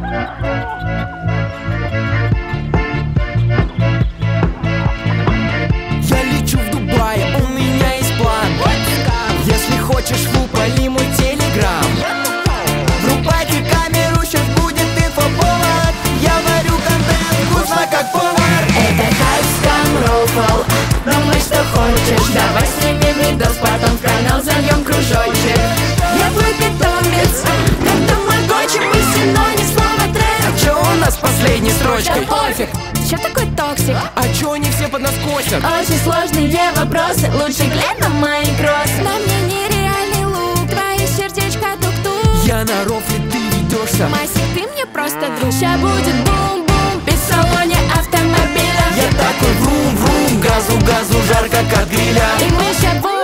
Я лечу в Дубай, у меня есть план. Если хочешь, лупали мой телеграм. Врубайте камеру, сейчас будет инфоповод. Я варю контент вкусно, как повар. Это хайпскам рофл, думай, что хочешь. Давай снимем видос, потом в канал зальем кружочек. Я твой питомец, как тамагочи. Мы синоним слова трек. А чё у нас с последней строчкой? Да пофиг, чё такой токсик? А чё они все под нас косят? Очень сложные вопросы, лучше глянь на мои кроссы. На мне нереальный лук, твое сердечко тук-тук. Я на рофле, ты ведёшься. Масик, ты мне просто друг. Ща будет бум-бум, без в салоне автомобиля. Я такой врум-врум, газу-газу, жарко как гриля. И мы ща будем